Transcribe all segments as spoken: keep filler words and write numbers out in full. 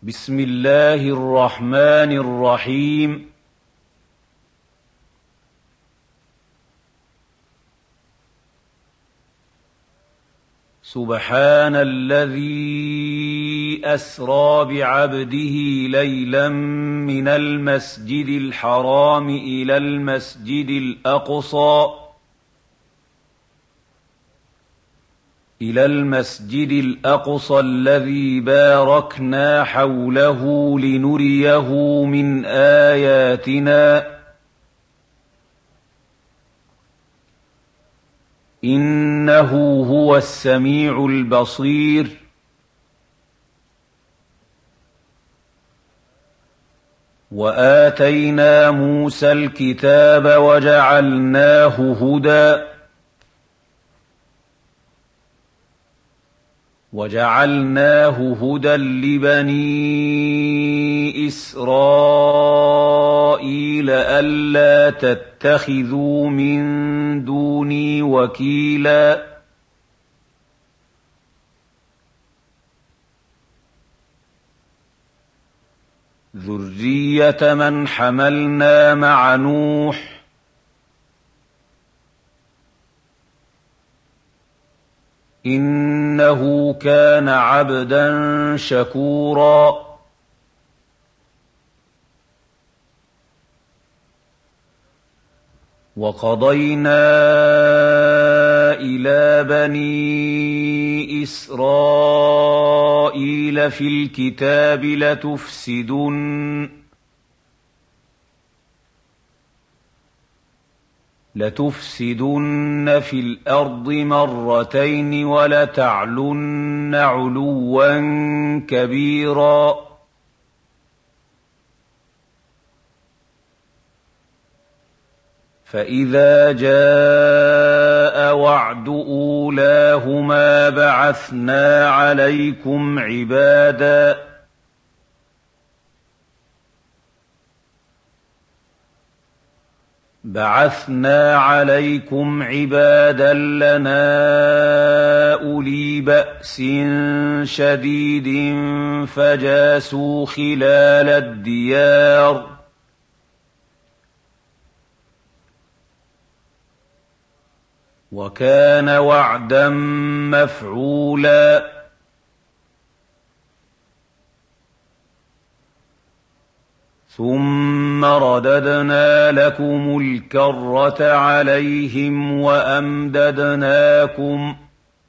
بسم الله الرحمن الرحيم. سبحان الذي أسرى بعبده ليلا من المسجد الحرام إلى المسجد الأقصى إلى المسجد الأقصى الذي باركنا حوله لنريه من آياتنا إنه هو السميع البصير. وآتينا موسى الكتاب وجعلناه هدى وجعلناه هدى لبني إسرائيل ألا تتخذوا من دوني وكيلا ذرية من حملنا مع نوح إنه كان عبدا شكورا. وقضينا إلى بني إسرائيل في الكتاب لتفسدن لتفسدن في الأرض مرتين ولتعلن علوا كبيرا. فإذا جاء وعد أولاهما بعثنا عليكم عبادا بعثنا عليكم عبادا لنا أولي بأس شديد فجاسوا خلال الديار وكان وعدا مفعولا. ثم رددنا لكم الكرة عليهم وأمددناكم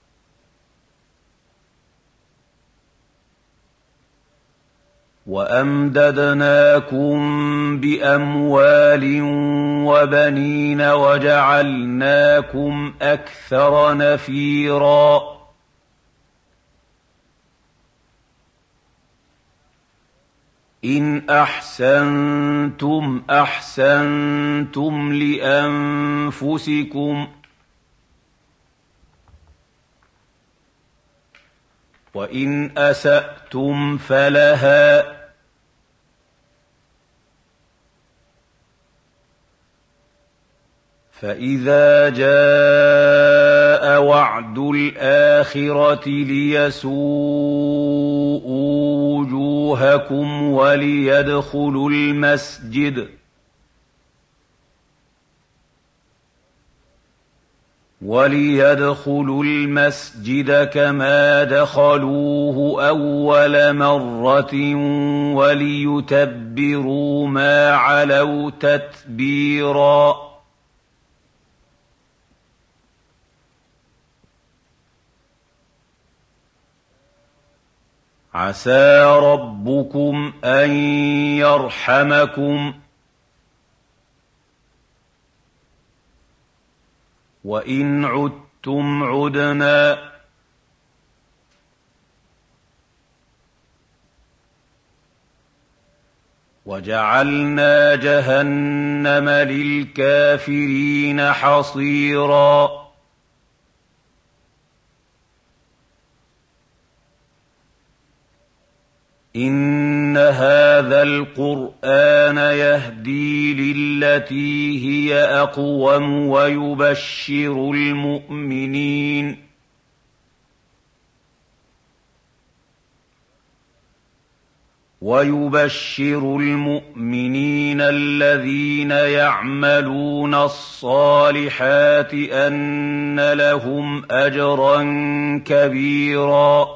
وأمددناكم بأموال وبنين وجعلناكم أكثر نفيرا. إن أحسنتم أحسنتم لأنفسكم وإن أسأتم فلها فإذا جاء وعد الآخرة ليسوءوا وجوهكم وليدخلوا المسجد وليدخلوا المسجد كما دخلوه أول مرة وليتبروا ما علوا تتبيرا. عسى ربكم أن يرحمكم وإن عدتم عدنا وجعلنا جهنم للكافرين حصيرا. إن هذا القرآن يهدي للتي هي أقوم ويبشر المؤمنين ويبشر المؤمنين الذين يعملون الصالحات أن لهم أجرا كبيرا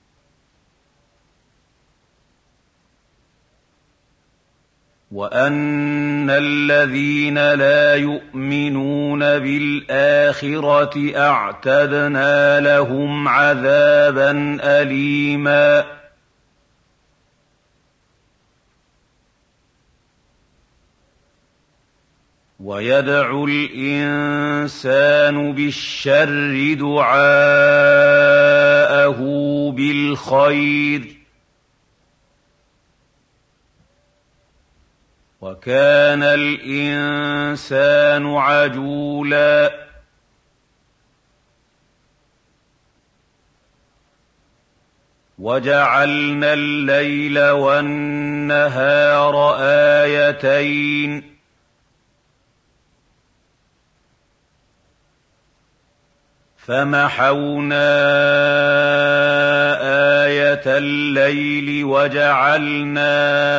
وأن الذين لا يؤمنون بالآخرة أعتدنا لهم عذابا أليما ويدعو الإنسان بالشر دعاءه بالخير وكان الإنسان عجولا وجعلنا الليل والنهار آيتين فمحونا آية الليل وجعلنا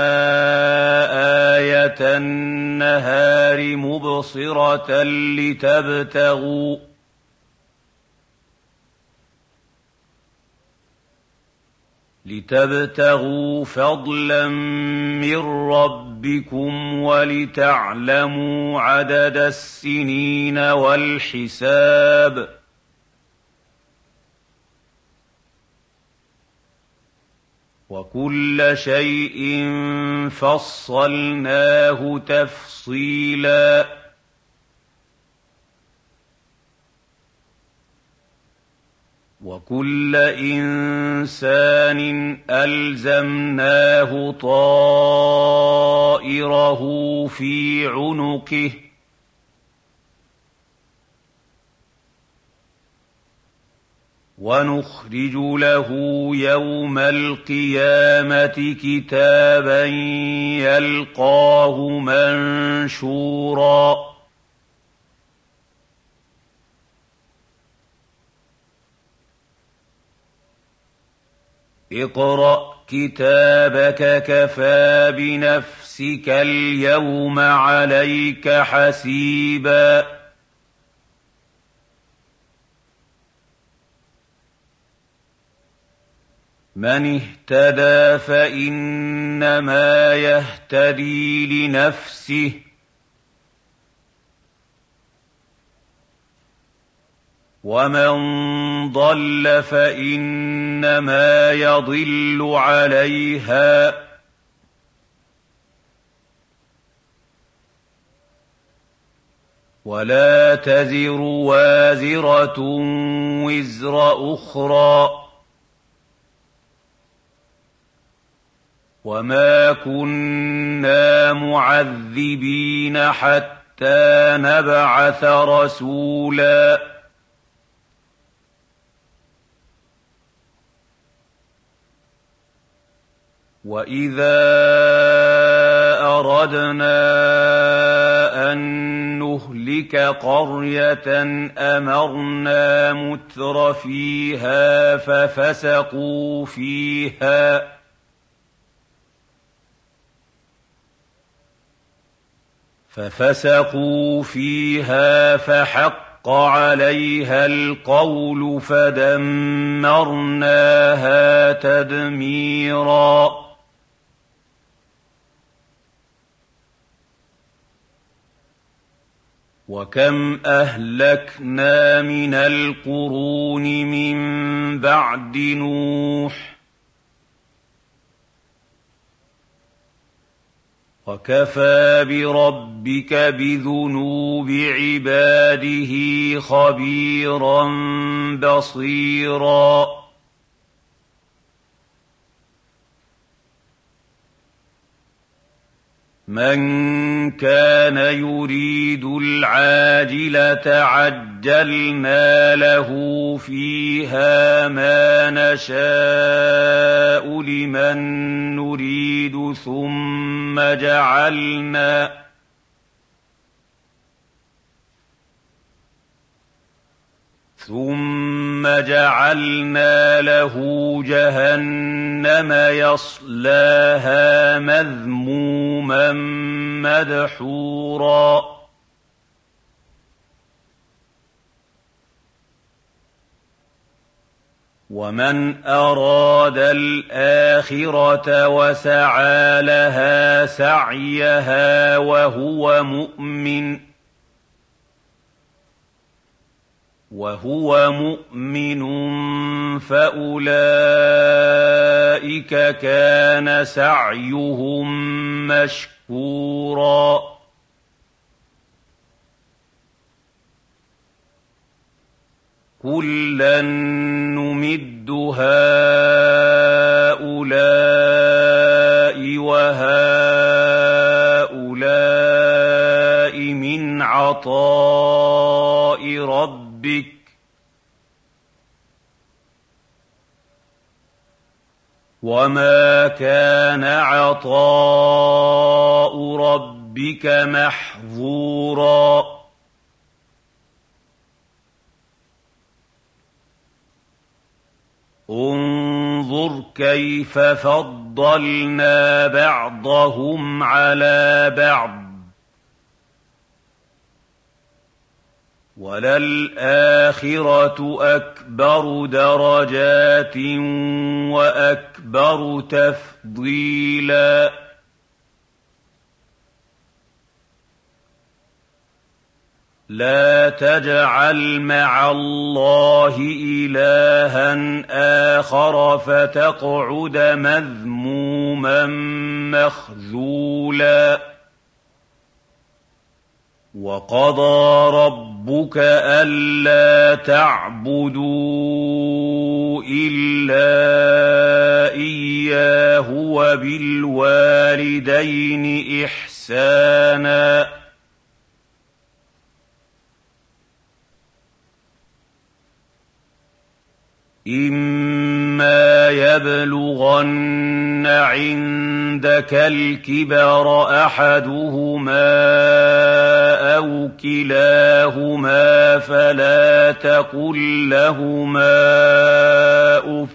آية النهار مبصرة لتبتغوا لتبتغوا فضلا من ربكم ولتعلموا عدد السنين والحساب وكل شيء فصلناه تفصيلا وكل إنسان ألزمناه طائره في عنقه ونخرج له يوم القيامة كتابا يلقاه منشورا اقرأ كتابك كفى بنفسك اليوم عليك حسيبا من اهتدى فإنما يهتدي لنفسه ومن ضل فإنما يضل عليها ولا تزر وازرة وزر أخرى وما كنا معذبين حتى نبعث رسولا وإذا أردنا أن نهلك قرية أمرنا متر فيها ففسقوا فيها ففسقوا فيها فحق عليها القول فدمرناها تدميرا وكم أهلكنا من القرون من بعد نوح وكفى بربك بذنوب عباده خبيرا بصيرا من كان يريد العاجلة عجلنا له فيها ما نشاء لمن نريد ثم جعلنا ثم جعلنا له جهنم يصلاها مذموما مدحورا ومن أراد الآخرة وسعى لها سعيها وهو مؤمن وهو مؤمن فأولئك كان سعيهم مشكورا كلا نمد هؤلاء وهؤلاء من عطاء ربك وما كان عطاء ربك محظورا انظر كيف فضلنا بعضهم على بعض وللآخرة أكبر درجات وأكبر تفضيلا لا تجعل مع الله إلها آخر فتقعد مذموما مخذولا وقضى ربك ألا تعبدوا إلا إياه وبالوالدين إحسانا إما يبلغن عندك الكبر أحدهما أو كلاهما فلا تقل لهما أف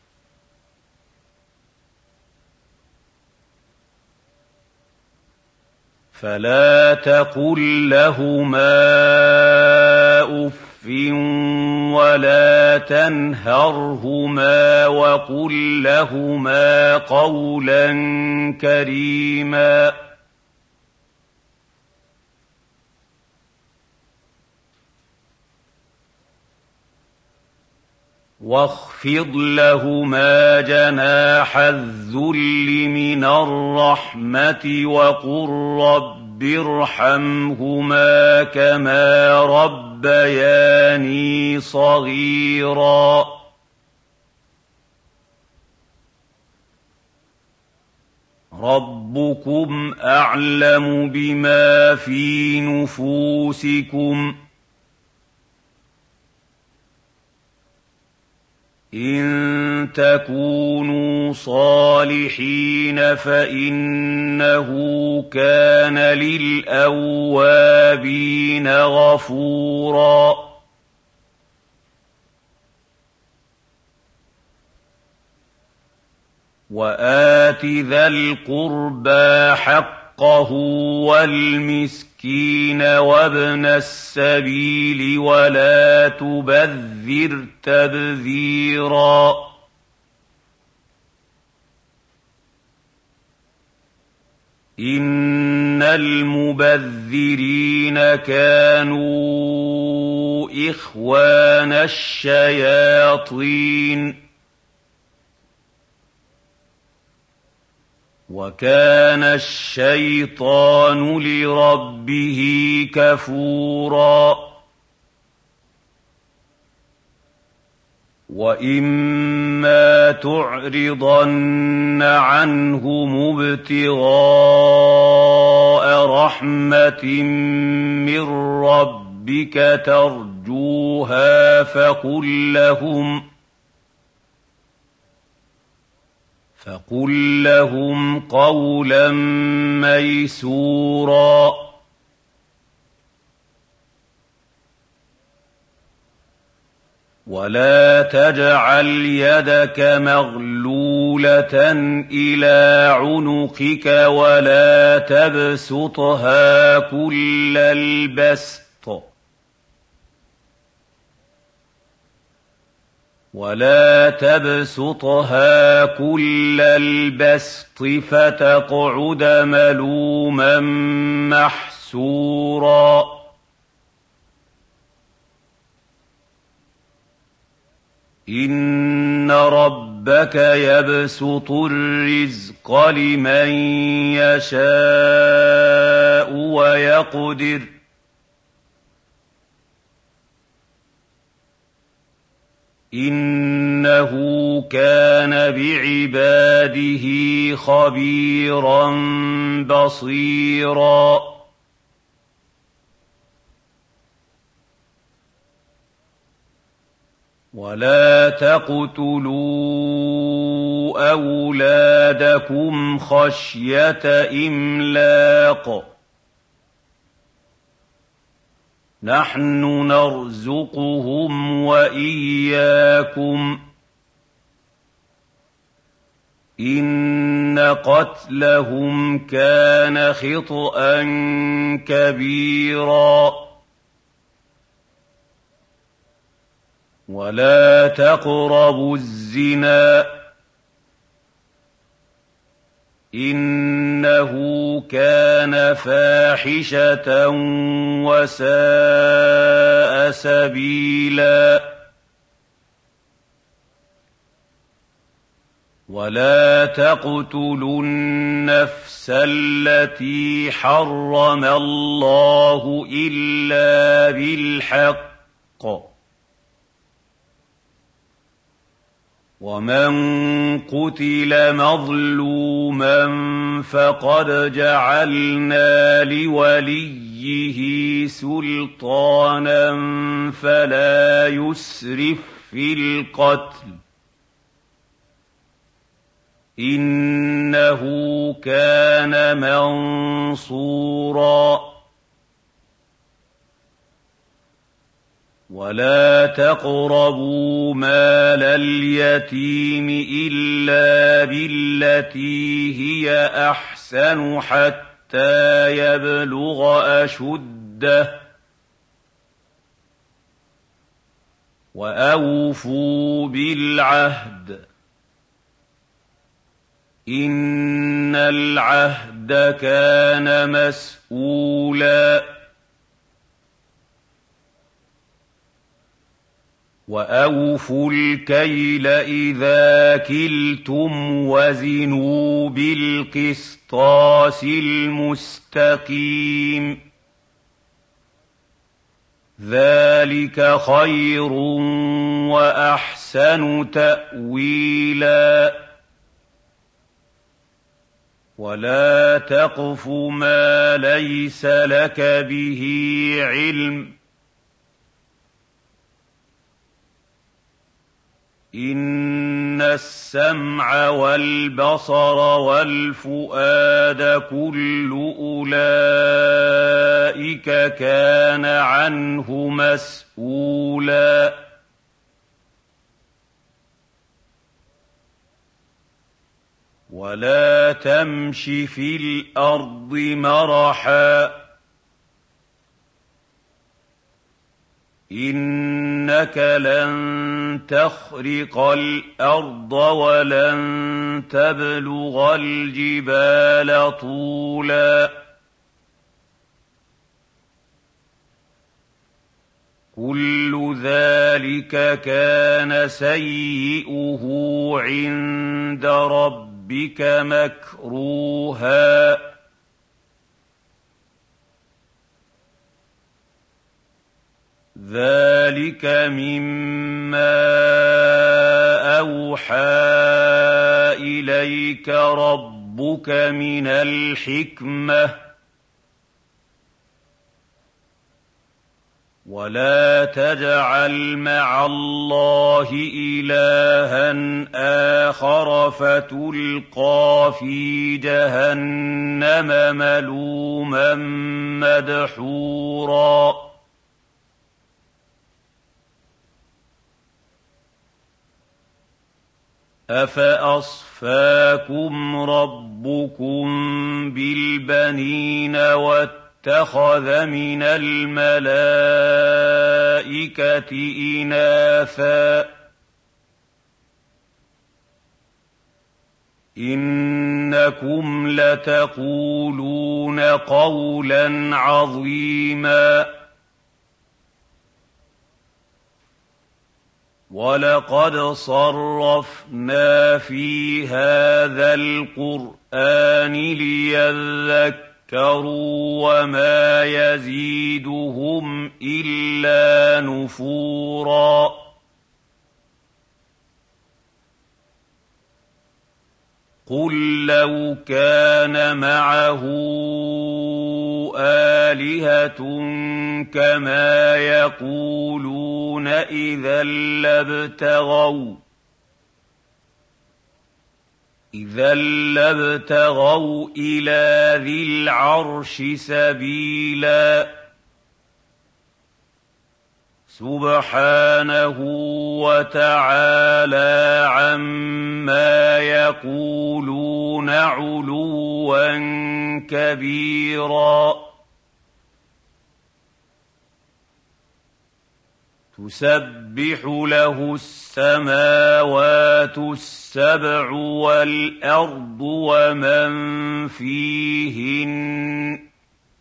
فلا تقل لهما أف ولا تنهرهما وقل لهما قولا كريما واخفض لهما جناح الذل من الرحمة وقل رب ارحمهما كما ربياني صغيرا ربكم أعلم بما في نفوسكم إن تكونوا صالحين فإنه كان للأوابين غفورا وآت ذا القربى حقه والمسكين وابن السبيل ولا تبذر تبذيرا إن المبذرين كانوا إخوان الشياطين وكان الشيطان لربه كفورا وإما تعرضن عنهم ابتغاء رحمة من ربك ترجوها فقل لهم فقل لهم قولا ميسورا ولا تجعل يدك مغلولة إلى عنقك ولا تبسطها كل البسط ولا تبسطها كل البسط فتقعد ملوما محسورا إن ربك يبسط الرزق لمن يشاء ويقدر إنه كان بعباده خبيرا بصيرا ولا تقتلوا أولادكم خشية إملاق نحن نرزقهم وإياكم إن قتلهم كان خطأ كبيرا ولا تقربوا الزنا إنه كان فاحشة وساء سبيلا ولا تقتلوا النفس التي حرم الله إلا بالحق ومن قتل مظلوما فقد جعلنا لوليه سلطانا فلا يسرف في القتل إنه كان منصورا ولا تقربوا مال اليتيم إلا بالتي هي أحسن حتى يبلغ أشده وأوفوا بالعهد إن العهد كان مسؤولا وأوفوا الكيل إذا كلتم وزنوا بالقسطاس المستقيم ذلك خير وأحسن تأويلا ولا تقف ما ليس لك به علم إن السمع والبصر والفؤاد كل أولئك كان عنه مسؤولا ولا تمش في الأرض مرحا إنك لن تخرق الأرض ولن تبلغ الجبال طولا كل ذلك كان سيئه عند ربك مكروها ذلك مما أوحى إليك ربك من الحكمة ولا تجعل مع الله إلها آخر فتلقى في جهنم ملوما مدحورا أَفَأَصْفَاكُمْ رَبُّكُم بِالْبَنِينَ وَاتَّخَذَ مِنَ الْمَلَائِكَةِ إِنَاثًا ۚ إِنَّكُمْ لَتَقُولُونَ قَوْلًا عَظِيمًا. وَلَقَدْ صَرَّفْنَا فِي هَٰذَا الْقُرْآنِ لِيَذَّكَّرُوا وَمَا يَزِيدُهُمْ إِلَّا نُفُورًا. قُل لَّوْ كَانَ مَعَهُ آلِهَةٌ كَمَا يَقُولُونَ إِذًا لَّابْتَغَوْا إِذًا لَّابْتَغَوْا إِلَىٰ ذِي الْعَرْشِ سَبِيلًا. سُبْحَانَهُ وَتَعَالَىٰ عَمَّا يَقُولُونَ عُلُوًّا كَبِيرًا. تُسَبِّحُ لَهُ السَّمَاوَاتُ السَّبْعُ وَالْأَرْضُ وَمَن فِيهِنَّ ۚ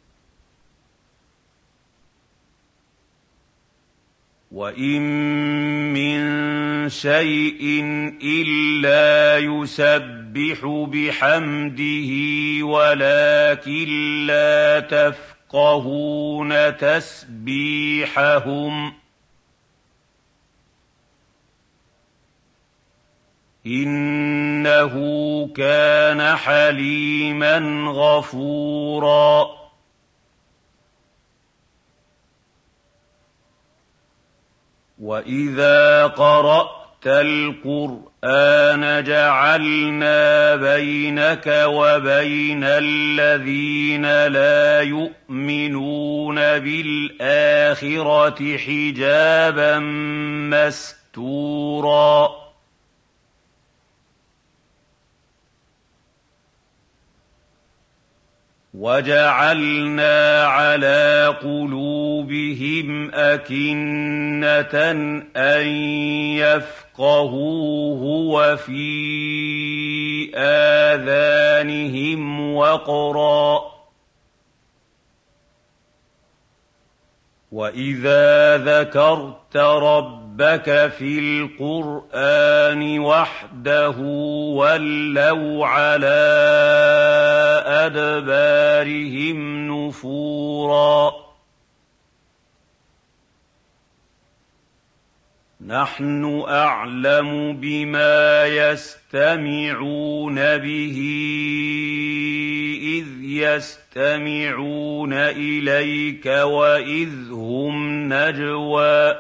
وَإِن مِّن شَيْءٍ إِلَّا يُسَبِّحُ بِحَمْدِهِ وَلَٰكِن لَّا تَفْقَهُونَ تَسْبِيحَهُمْ ۗ إِنَّهُ كَانَ حَلِيمًا غَفُورًا. وَإِذَا قَرَأْتَ الْقُرْآنَ جَعَلْنَا بَيْنَكَ وَبَيْنَ الَّذِينَ لَا يُؤْمِنُونَ بِالْآخِرَةِ حِجَابًا مَّسْتُورًا. وَجَعَلْنَا عَلَىٰ قُلُوبِهِمْ أَكِنَّةً أَن يَفْقَهُوهُ وَفِي آذَانِهِمْ وَقْرًا ۚ وَإِذَا ذَكَرْتَ رَبَّكَ فِي الْقُرْآنِ وَحْدَهُ وَلَّوْا عَلَىٰ أَدْبَارِهِمْ نُفُورًا. نَّحْنُ أَعْلَمُ بِمَا يَسْتَمِعُونَ بِهِ إِذْ يَسْتَمِعُونَ إِلَيْكَ وَإِذْ هُمْ نَجْوَىٰ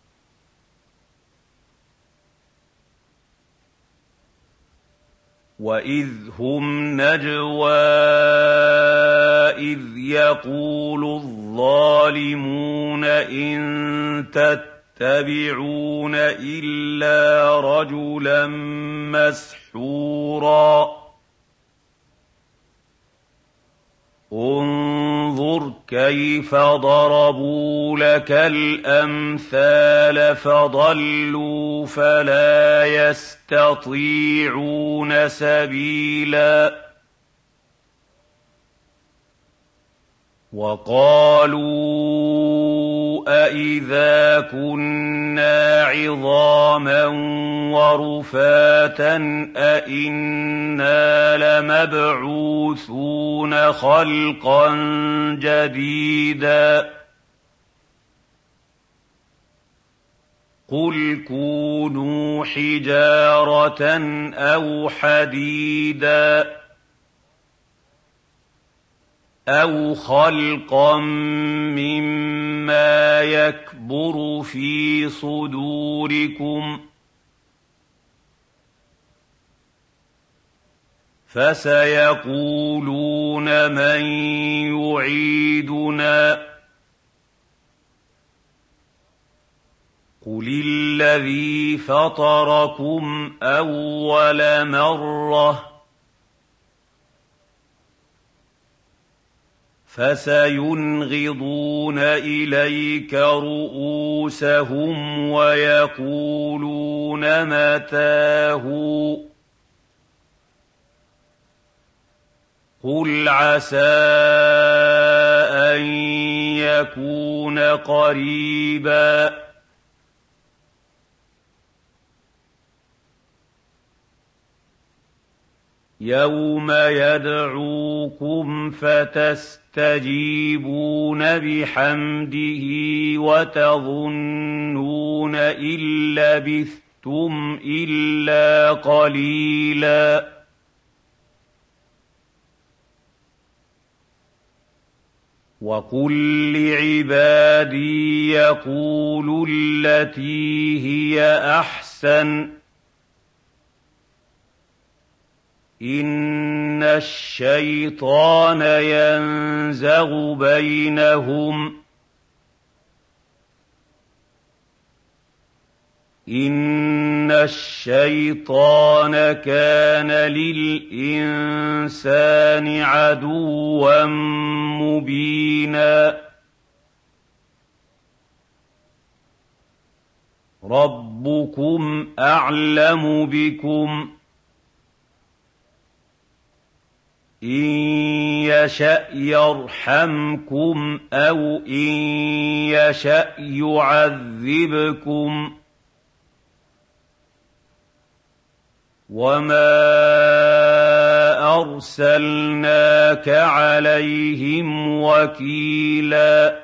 وَإِذْ هُمْ نَجْوَىٰ إِذْ يَقُولُ الظَّالِمُونَ إِن تَتَّبِعُونَ إِلَّا رَجُلًا مَّسْحُورًا. انظُرْ كَيْفَ ضَرَبُوا لَكَ الْأَمْثَالَ فَضَلُّوا فَلَا يَسْتَطِيعُونَ سَبِيلًا. وَقَالُوا أَإِذَا كُنَّا عِظَامًا وَرُفَاتًا أَإِنَّا لَمَبْعُوثُونَ خَلْقًا جَدِيدًا. قُلْ كُونُوا حِجَارَةً أَوْ حَدِيدًا أَوْ خَلْقًا مِّمَّا يَكْبُرُ فِي صُدُورِكُمْ ۖ فَسَيَقُولُونَ مَن يُعِيدُنَا قُلِ الَّذِي فَطَرَكُمْ أَوَّلَ مَرَّةٍ فَسَيُنْغِضُونَ إِلَيْكَ رُءُوسَهُمْ وَيَقُولُونَ مَتَىٰ هُوَ ۖ قُلْ عَسَىٰ أَن يَكُونَ قَرِيبًا. يَوْمَ يَدْعُوكُمْ فَتَسْتَجِيبُونَ بِحَمْدِهِ وَتَظُنُّونَ إِن لَّبِثْتُمْ إِلَّا قَلِيلًا. وَقُل لِّعِبَادِي يَقُولُوا الَّتِي هِيَ أَحْسَنُ إِنَّ الشَّيْطَانَ يَنزَغُ بَيْنَهُمْ إِنَّ الشَّيْطَانَ كَانَ لِلْإِنسَانِ عَدُوًّا مُّبِينًا. رَبُّكُمْ أَعْلَمُ بِكُمْ إِن يَشَأْ يَرْحَمْكُمْ أَوْ إِن يَشَأْ يُعَذِّبْكُمْ ۚ وَمَا أَرْسَلْنَاكَ عَلَيْهِمْ وَكِيلًا.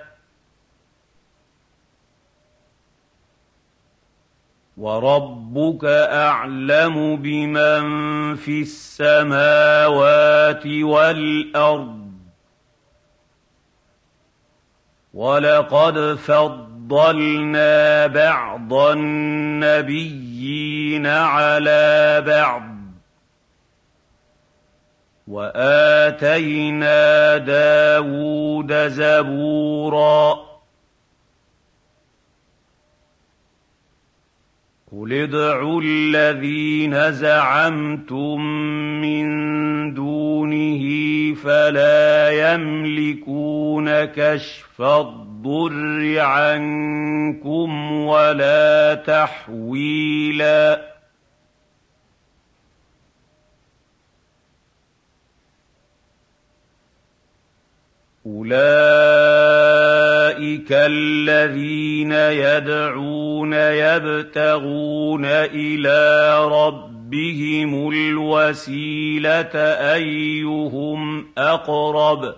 وَرَبُّكَ أَعْلَمُ بِمَن فِي السَّمَاوَاتِ وَالْأَرْضِ ۗ وَلَقَدْ فَضَّلْنَا بَعْضَ النَّبِيِّينَ عَلَىٰ بَعْضٍ ۖ وَآتَيْنَا دَاوُودَ زَبُورًا. قُلِ ادْعُوا الَّذِينَ زَعَمْتُم مِّن دُونِهِ فَلَا يَمْلِكُونَ كَشْفَ الضُّرِّ عَنكُمْ وَلَا تَحْوِيلًا. أُولَٰئِكَ الَّذِينَ يَدْعُونَ يَبْتَغُونَ إِلَىٰ رَبِّهِمُ الْوَسِيلَةَ أَيُّهُمْ أَقْرَبُ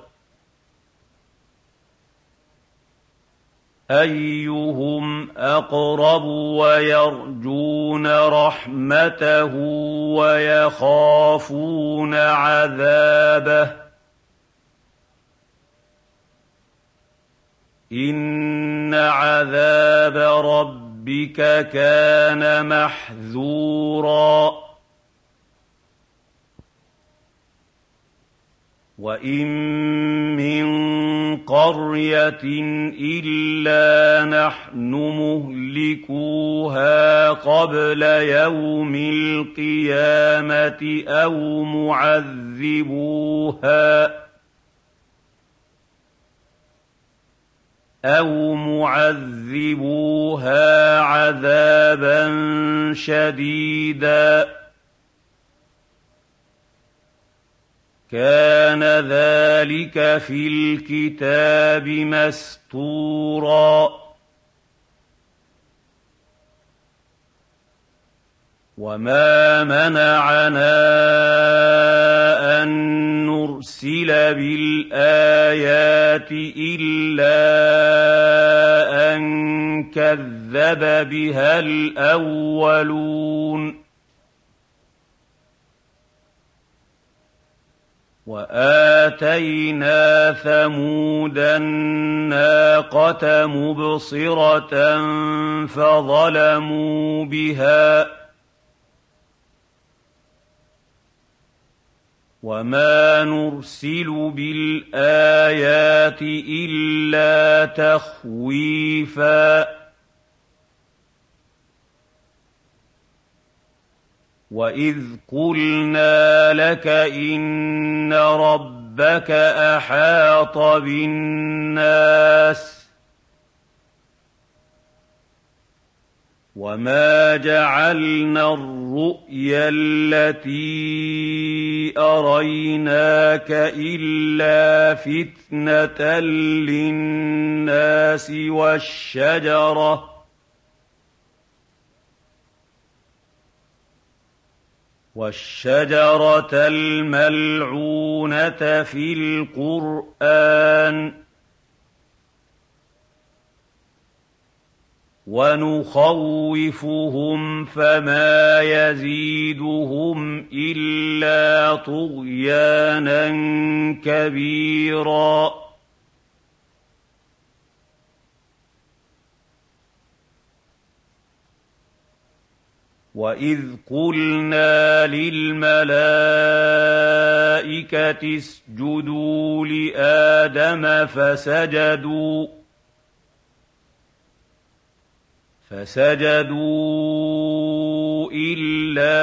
أَيُّهُمْ أَقْرَبُ وَيَرْجُونَ رَحْمَتَهُ وَيَخَافُونَ عَذَابَهُ. إِنَّ عَذَابَ رَبِّكَ كَانَ مَحْذُورًا. وَإِن مِّن قَرْيَةٍ إِلَّا نَحْنُ مُهْلِكُوهَا قَبْلَ يَوْمِ الْقِيَامَةِ أَوْ مُعَذِّبُوهَا أَوْ مُعَذِّبُوهَا عَذَابًا شَدِيدًا ۚ كَانَ ذَٰلِكَ فِي الْكِتَابِ مَسْطُورًا. وَمَا مَنَعَنَا أَن نُّرْسِلَ بِالْآيَاتِ إِلَّا أَن كَذَّبَ بِهَا الْأَوَّلُونَ. وَآتَيْنَا ثَمُودَ النَّاقَةَ مُبْصِرَةً فَظَلَمُوا بِهَا ۚ وَمَا نُرْسِلُ بِالْآيَاتِ إِلَّا تَخْوِيفًا. وَإِذْ قُلْنَا لَكَ إِنَّ رَبَّكَ أَحَاطَ بِالنَّاسِ وَمَا جَعَلْنَا الرُّؤْيَا الَّتِي أَرَيْنَاكَ إِلَّا فِتْنَةً لِّلنَّاسِ وَالشَّجَرَةَ وَالشَّجَرَةَ الْمَلْعُونَةَ فِي الْقُرْآنِ وَنُخَوِّفُهُمْ فَمَا يَزِيدُهُمْ إِلَّا طُغْيَانًا كَبِيرًا وَإِذْ قُلْنَا لِلْمَلَائِكَةِ اسْجُدُوا لِآدَمَ فَسَجَدُوا فَسَجَدُوا إِلَّا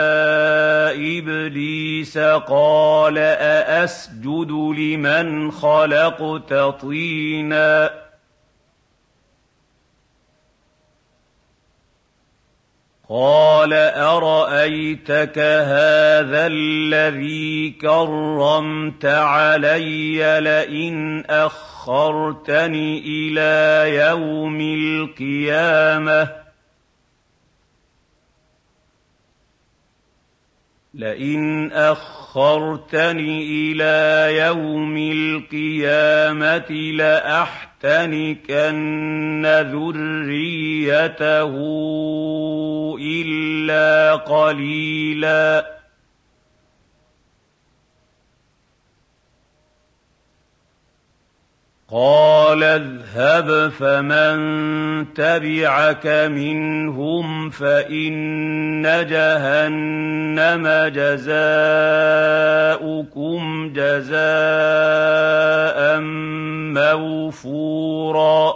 إِبْلِيسَ قَالَ أَأَسْجُدُ لِمَنْ خَلَقْتَ طِينًا قَالَ أَرَأَيْتَكَ هَٰذَا الَّذِي كَرَّمْتَ عَلَيَّ لَئِنْ أَخَّرْتَنِ إِلَىٰ يَوْمِ الْقِيَامَةِ لئن أخرتني إلى يوم القيامة لأحتنكن ذريته إلا قليلا قال اذهب فمن تبعك منهم فإن جهنم جزاؤكم جزاء موفورا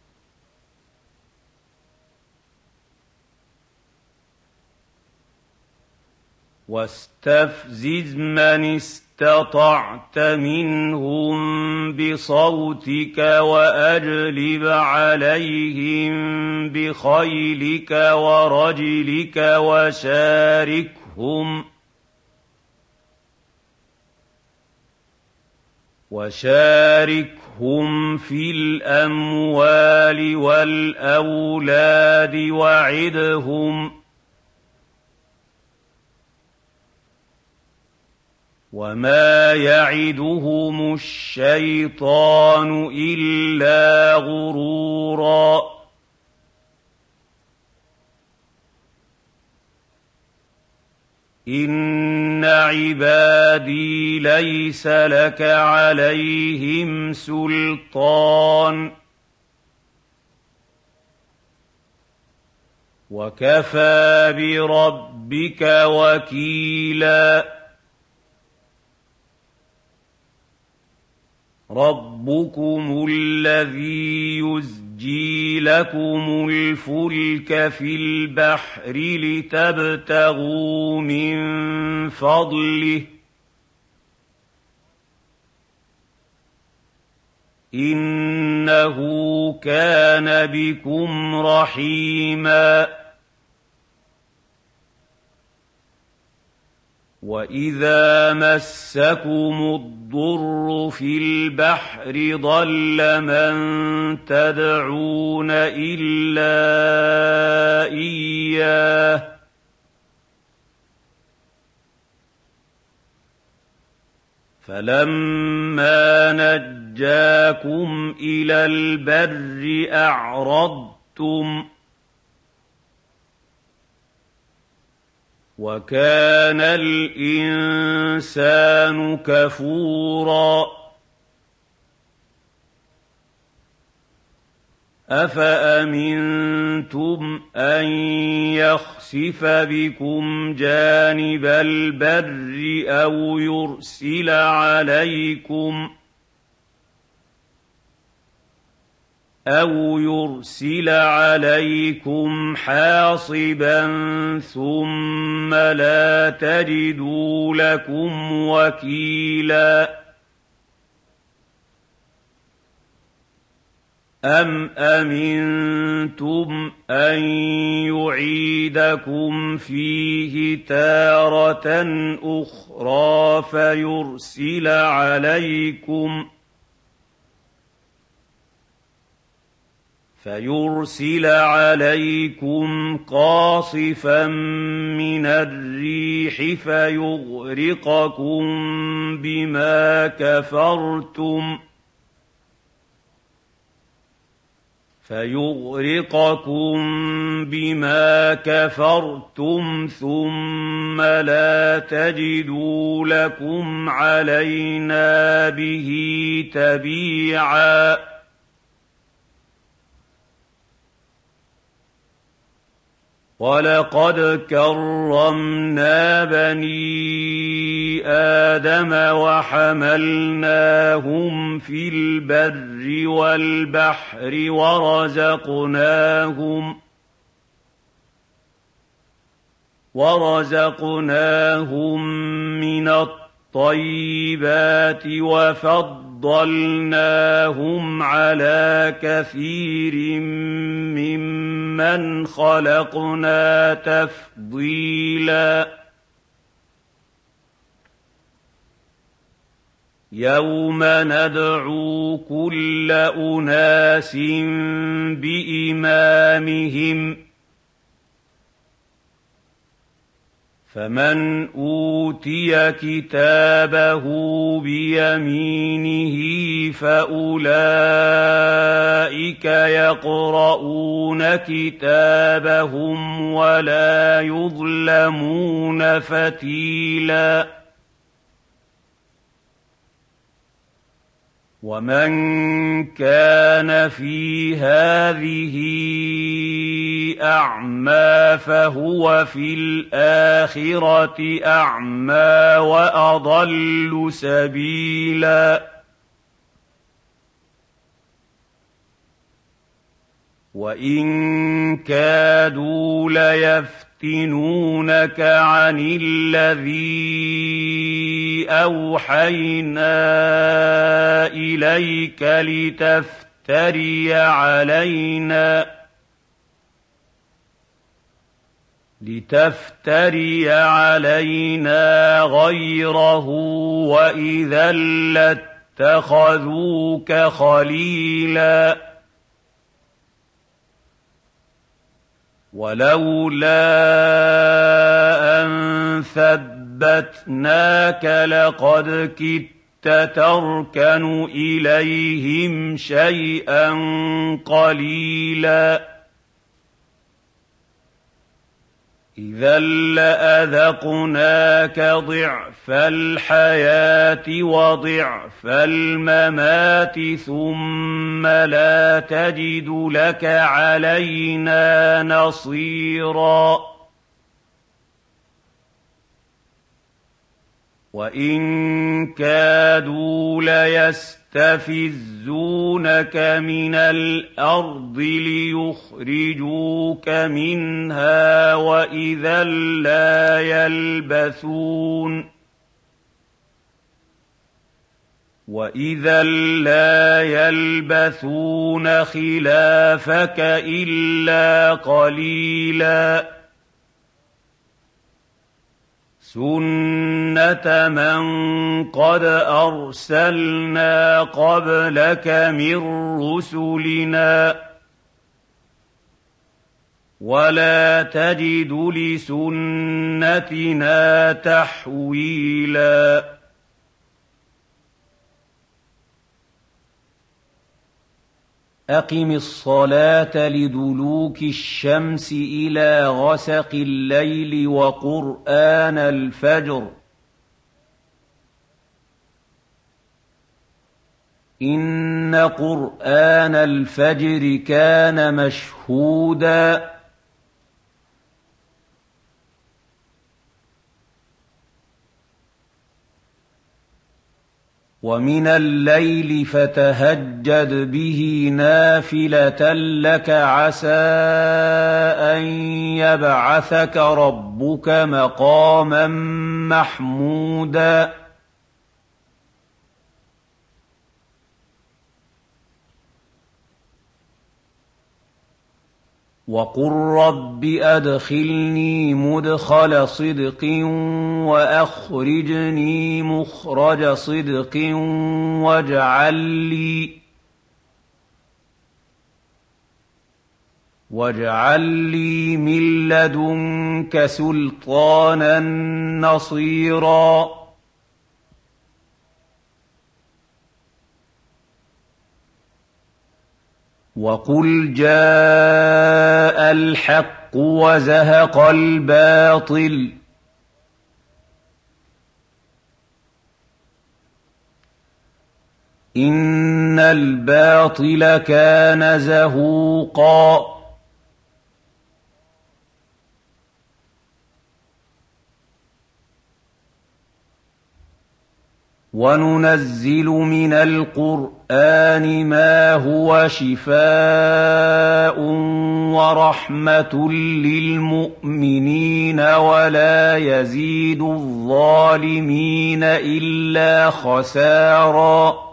واستفزز من استطعت منهم بصوتك وأجلب عليهم بخيلك ورجلك وشاركهم وشاركهم في الأموال والأولاد وعدهم وما يعدهم الشيطان إلا غرورا إن عبادي ليس لك عليهم سلطان وكفى بربك وكيلا ربكم الذي يزجي لكم الفلك في البحر لتبتغوا من فضله إنه كان بكم رحيما وإذا مسكم الضر في البحر ضل من تدعون إلا إياه فلما نجاكم إلى البر أعرضتم وكان الإنسان كفورا أفأمنتم أن يخسف بكم جانب البر أو يرسل عليكم أَوْ يُرْسِلَ عَلَيْكُمْ حَاصِبًا ثُمَّ لَا تَجِدُوا لَكُمْ وَكِيلًا أَمْ أَمِنْتُمْ أَنْ يُعِيدَكُمْ فِيهِ تَارَةً أُخْرَىٰ فَيُرْسِلَ عَلَيْكُمْ فَيُرْسِلَ عَلَيْكُمْ قَاصِفًا مِّنَ الرِّيحِ فَيُغْرِقَكُم بِمَا كَفَرْتُمْ فَيُغْرِقَكُم بِمَا كَفَرْتُمْ ثُمَّ لَا تَجِدُوا لَكُمْ عَلَيْنَا بِهِ تَبِيعًا وَلَقَدْ كَرَّمْنَا بَنِي آدَمَ وَحَمَلْنَاهُمْ فِي الْبَرِّ وَالْبَحْرِ وَرَزَقْنَاهُمْ وَرَزَقْنَاهُم مِّنَ الطَّيِّبَاتِ وَفَضَّلْنَاهُمْ عَلَىٰ كَثِيرٍ مِّمَّنْ خَلَقْنَا تَفْضِيلًا يَوْمَ نَدْعُو كُلَّ أُنَاسٍ بِإِمَامِهِمْ فَمَنْ أُوتِيَ كِتَابَهُ بِيَمِينِهِ فَأُولَٰئِكَ يَقْرَءُونَ كِتَابَهُمْ وَلَا يُظْلَمُونَ فَتِيلًا وَمَن كَانَ فِي هَٰذِهِ أَعْمَىٰ فَهُوَ فِي الْآخِرَةِ أَعْمَىٰ وَأَضَلُّ سَبِيلًا وَإِن كَادُوا لَيَفْتِنُونَكَ عَنِ الَّذِي أَوْحَيْنَا إِلَيْكَ لِتَفْتَرِيَ عَلَيْنَا لِتَفْتَرِيَ عَلَيْنَا غَيْرَهُ وَإِذًا لَّاتَّخَذُوكَ خَلِيلًا وَلَوْلَا أَن ثَبَّتْنَاكَ لَقَدْ كِدتَّ تَرْكَنُ إِلَيْهِمْ شَيْئًا قَلِيلًا إِذًا لَّأَذَقْنَاكَ ضِعْفَ الْحَيَاةِ وَضِعْفَ الْمَمَاتِ ثُمَّ لَا تَجِدُ لَكَ عَلَيْنَا نَصِيرًا وَإِن كَادُوا لَيَسْتَفِزُّونَكَ مِنَ الْأَرْضِ لِيُخْرِجُوكَ مِنْهَا وَإِذًا لَّا يَلْبَثُونَ وَإِذًا لَّا يَلْبَثُونَ خِلَافَكَ إِلَّا قَلِيلًا سُنَّةَ مَن قَدْ أَرْسَلْنَا قَبْلَكَ مِن رُّسُلِنَا وَلَا تَجِدُ لِسُنَّتِنَا تَحْوِيلًا أَقِمِ الصَّلَاةَ لِدُلُوكِ الشَّمْسِ إِلَىٰ غَسَقِ اللَّيْلِ وَقُرْآنَ الْفَجْرِ إِنَّ قُرْآنَ الْفَجْرِ كَانَ مَشْهُودًا ومن الليل فتهجد به نافلة لك عسى أن يبعثك ربك مقاما محمودا وقل رب أدخلني مدخل صدق وأخرجني مخرج صدق واجعل لي واجعل لي من لدنك سلطانا نصيرا وقل جاء الحق وزهق الباطل إن الباطل كان زهوقا وننزل من القرآن ما هو شفاء ورحمة للمؤمنين ولا يزيد الظالمين إلا خسارا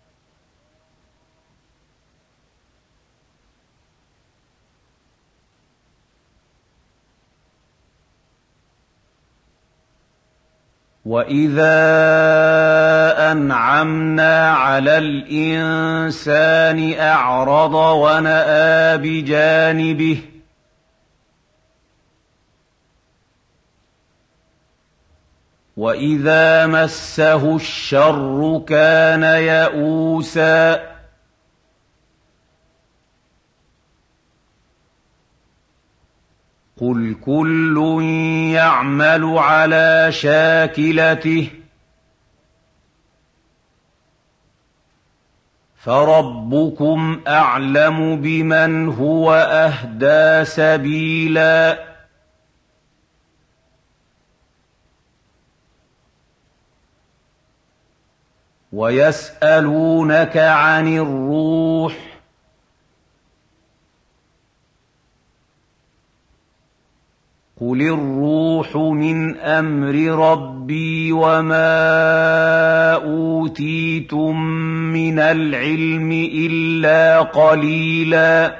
وَإِذَا أَنْعَمْنَا عَلَى الْإِنسَانِ أَعْرَضَ وَنَأَىٰ بِجَانِبِهِ وَإِذَا مَسَّهُ الشَّرُّ كَانَ يَئُوسًا قُلْ كُلٌّ يَعْمَلُ عَلَىٰ شَاكِلَتِهِ فَرَبُّكُمْ أَعْلَمُ بِمَنْ هُوَ أَهْدَىٰ سَبِيلًا وَيَسْأَلُونَكَ عَنِ الرُّوحِ قُلِ الرُّوحُ مِنْ أَمْرِ رَبِّي وَمَا أُوتِيتُم مِّنَ الْعِلْمِ إِلَّا قَلِيلًا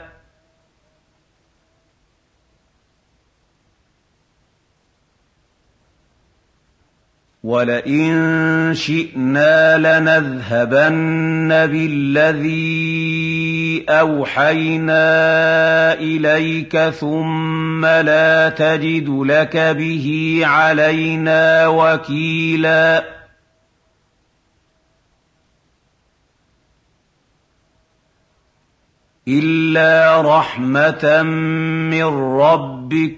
وَلَئِن شِئْنَا لَنَذْهَبَنَّ بِالَّذِي أَوْحَيْنَا إِلَيْكَ ثُمَّ لَا تَجِدُ لَكَ بِهِ عَلَيْنَا وَكِيلًا إِلَّا رَحْمَةً مِّن رَّبِّكَ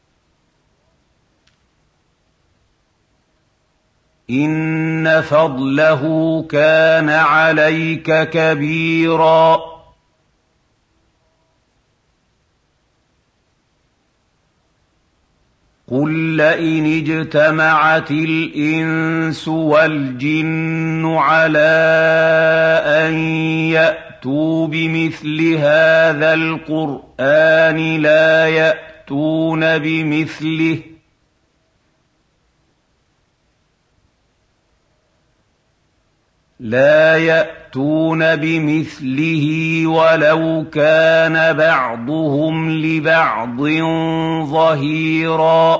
إِنَّ فَضْلَهُ كَانَ عَلَيْكَ كَبِيرًا قُل لَّئِنِ اجْتَمَعَتِ الْإِنسُ وَالْجِنُّ عَلَىٰ أَن يَأْتُوا بِمِثْلِ هَٰذَا الْقُرْآنِ لَا يَأْتُونَ بِمِثْلِهِ لا يأتون بمثله ولو كان بعضهم لبعض ظهيرا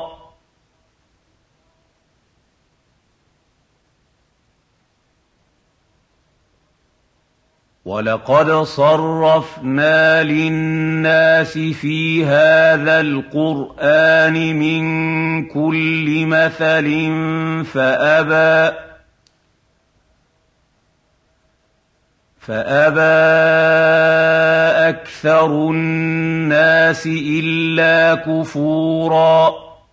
ولقد صرفنا للناس في هذا القرآن من كل مثل فأبى فأبى أكثر الناس إلا كفورا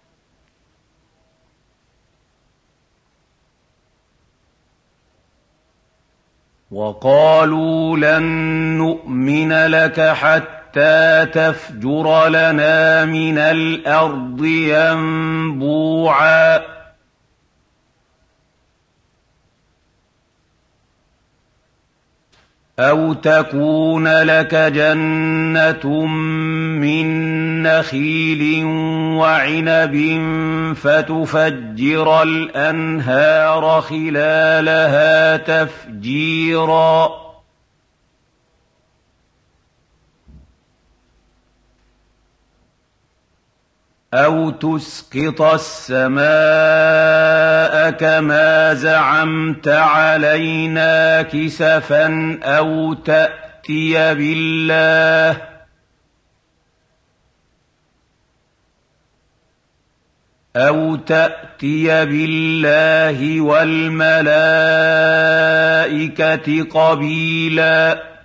وقالوا لن نؤمن لك حتى تفجر لنا من الأرض ينبوعا أَوْ تَكُونَ لَكَ جَنَّةٌ مِّن نَّخِيلٍ وَعِنَبٍ فَتُفَجِّرَ الْأَنْهَارَ خِلَالَهَا تَفْجِيرًا أَوْ تُسْقِطَ السَّمَاءَ كَمَا زَعَمْتَ عَلَيْنَا كِسَفًا أَوْ تَأْتِيَ بِاللَّهِ أَوْ تَأْتِيَ بِاللَّهِ وَالْمَلَائِكَةِ قَبِيلًا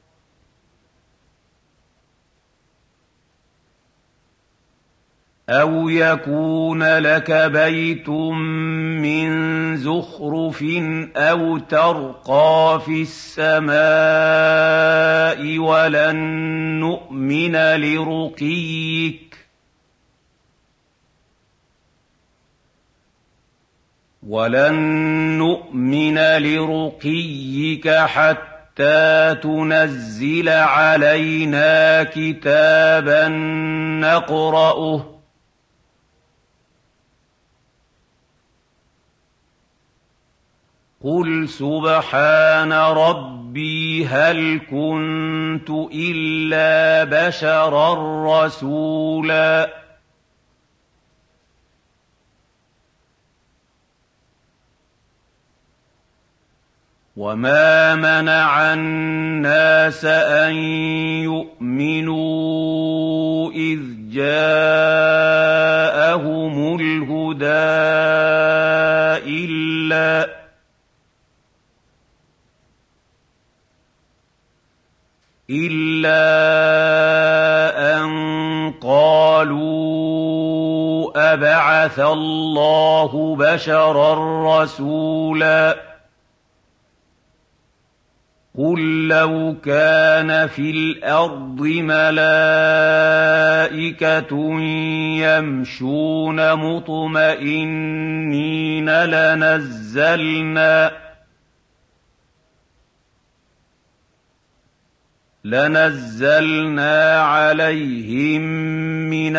أَوْ يَكُونَ لَكَ بَيْتٌ مِّن زُخْرُفٍ أَوْ تَرْقَىٰ فِي السَّمَاءِ وَلَن نُّؤْمِنَ لِرُقِيِّكَ وَلَن نُّؤْمِنَ لِرُقِيِّكَ حَتَّىٰ تُنَزِّلَ عَلَيْنَا كِتَابًا نَّقْرَؤُهُ قُلْ سُبْحَانَ رَبِّي هَلْ كُنتُ إِلَّا بَشَرًا رَّسُولًا وَمَا مَنَعَ النَّاسَ أَن يُؤْمِنُوا إِذْ جَاءَهُمُ الْهُدَىٰ إِلَّا إِلَّا أَن قَالُوا أَبَعَثَ اللَّهُ بَشَرًا رَّسُولًا قُل لَّوْ كَانَ فِي الْأَرْضِ مَلَائِكَةٌ يَمْشُونَ مُطْمَئِنِّينَ لَنَزَّلْنَا لَنَزَّلْنَا عَلَيْهِم مِّنَ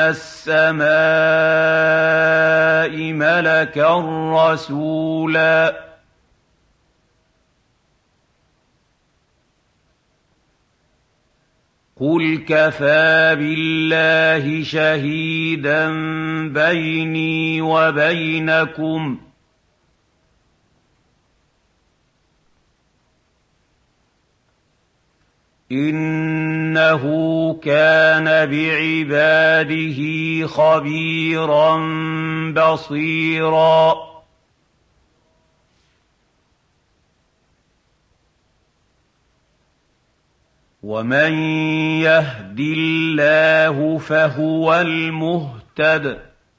السَّمَاءِ مَلَكًا رَّسُولًا قُلْ كَفَىٰ بِاللَّهِ شَهِيدًا بَيْنِي وَبَيْنَكُمْ ۚ إِنَّهُ كَانَ بِعِبَادِهِ خَبِيرًا بَصِيرًا وَمَن يَهْدِ اللَّهُ فَهُوَ الْمُهْتَدِ ۖ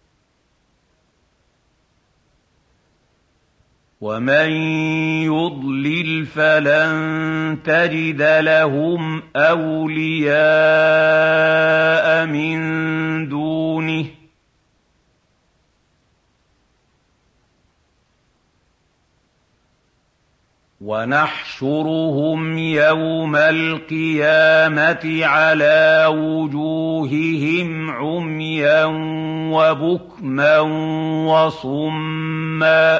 وَمَن يُضْلِلْ فَلَن تَجِدَ لَهُمْ أَوْلِيَاءَ مِن دُونِهِ ۖ وَنَحْشُرُهُمْ يَوْمَ الْقِيَامَةِ عَلَىٰ وُجُوهِهِمْ عُمْيًا وَبُكْمًا وَصُمًّا ۖ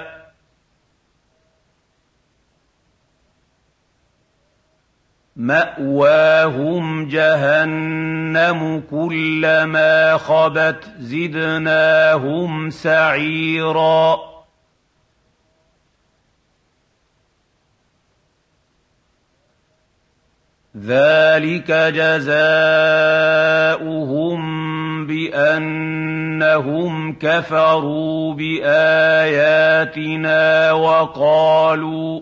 مَّأْوَاهُمْ جَهَنَّمُ كُلَّمَا خَبَتْ زِدْنَاهُمْ سَعِيرًا ذَٰلِكَ جَزَاؤُهُم بِأَنَّهُمْ كَفَرُوا بِآيَاتِنَا وَقَالُوا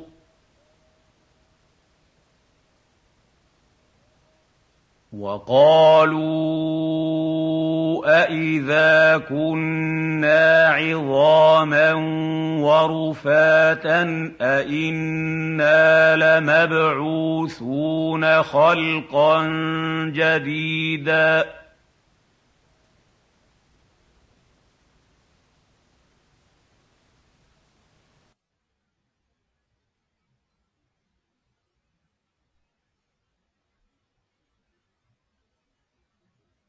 وَقَالُوا أَإِذَا كُنَّا عِظَامًا وَرُفَاتًا أَإِنَّا لَمَبْعُوثُونَ خَلْقًا جَدِيدًا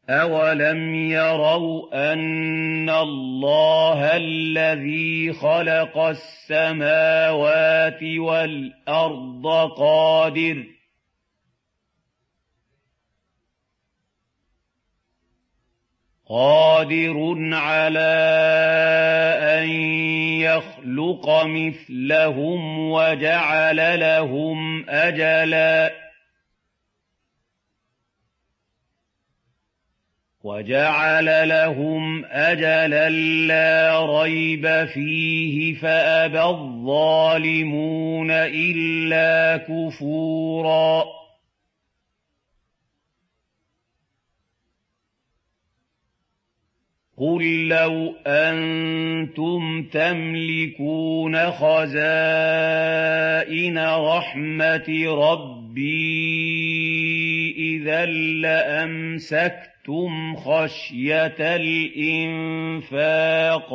أَوَلَمْ يَرَوْا أَنَّ اللَّهَ الَّذِي خَلَقَ السَّمَاوَاتِ وَالْأَرْضَ قَادِرٌ قادر على أن يخلق مثلهم وجعل لهم أجلا وجعل لهم أجلا لا ريب فيه فأبى الظالمون إلا كفورا قل لو أنتم تملكون خزائن رحمة ربي إذا لأمسكتم خشية الإنفاق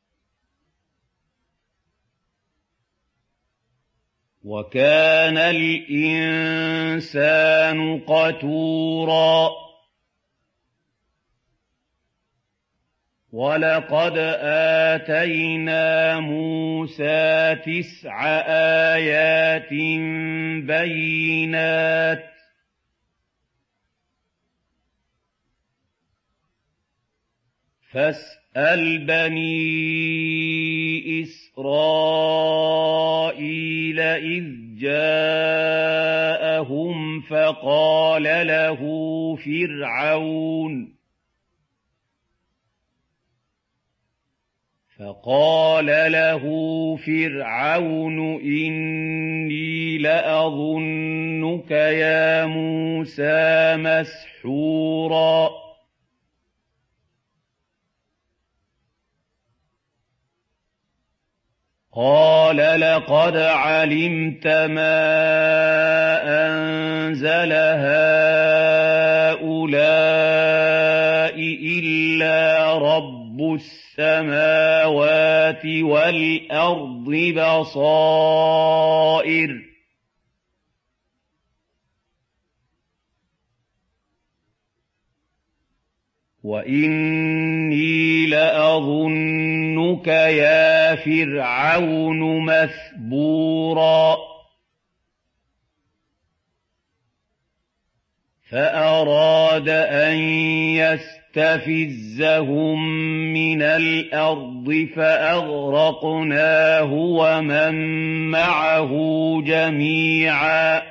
وكان الإنسان قتورا وَلَقَدْ آتَيْنَا مُوسَىٰ تِسْعَ آيَاتٍ بَيِّنَاتٍ فَاسْأَلْ بَنِي إِسْرَائِيلَ إِذْ جَاءَهُمْ فَقَالَ لَهُ فِرْعَوْنُ فقال له فرعون إني لأظنك يا موسى مسحورا قال لقد علمت ما أنزل هؤلاء إلا رب السماوات السماوات والأرض بصائر وإني لأظنك يا فرعون مثبورا فأراد أن يستفزهم يستفزهم من الأرض فأغرقناه ومن معه جميعا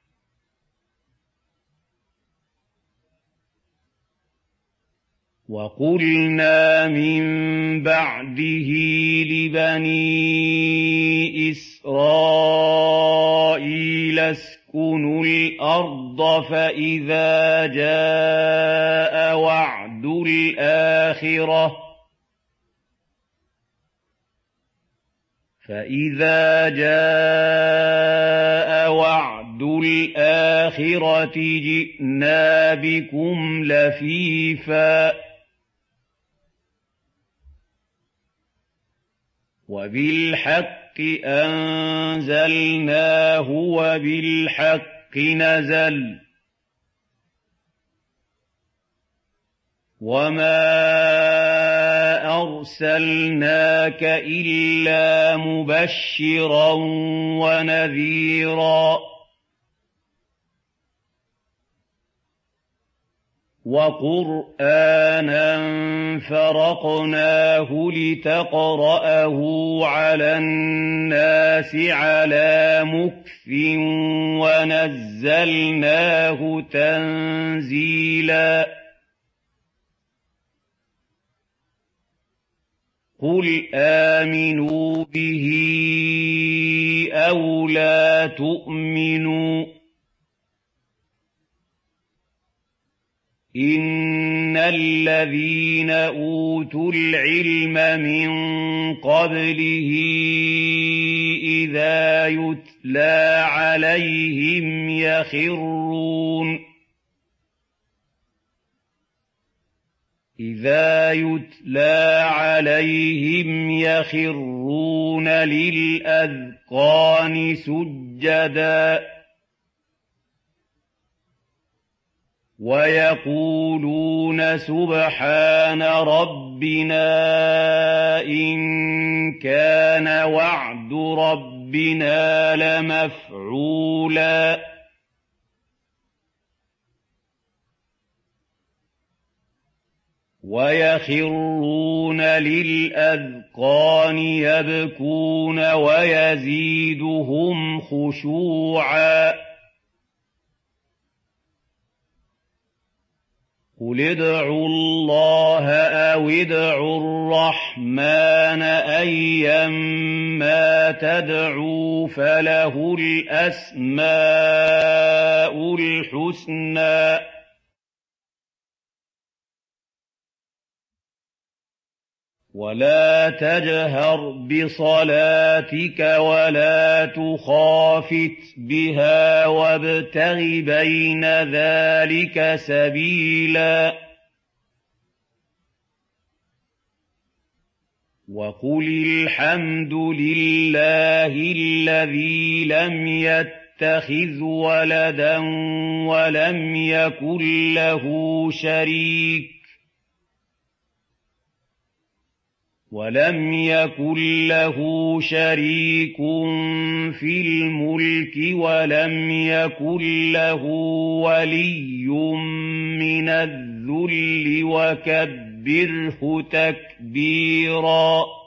وقلنا من بعده لبني إسرائيل اسكنوا الأرض فإذا جاء وعد الآخرة فإذا جاء وعد الآخرة جئنا بكم لفيفا وبالحق أنزلناه وبالحق نزل وما أرسلناك إلا مبشرا ونذيرا وقرآنا فرقناه لتقرأه على الناس على مكث ونزلناه تنزيلا قل آمنوا به أو لا تؤمنوا إن الذين أوتوا العلم من قبله إذا يتلى عليهم يخرون إذا يتلى عليهم يخرون للأذقان سجدا ويقولون سبحان ربنا إن كان وعد ربنا لمفعولا ويخرون للأذقان يبكون ويزيدهم خشوعا قل ادعوا الله أو ادعوا الرحمن أيما تدعوا فله الأسماء الحسنى ولا تجهر بصلاتك ولا تخافت بها وابتغ بين ذلك سبيلا وقل الحمد لله الذي لم يتخذ ولدا ولم يكن له شريك ولم يكن له شريك في الملك ولم يكن له ولي من الذل وكبره تكبيرا.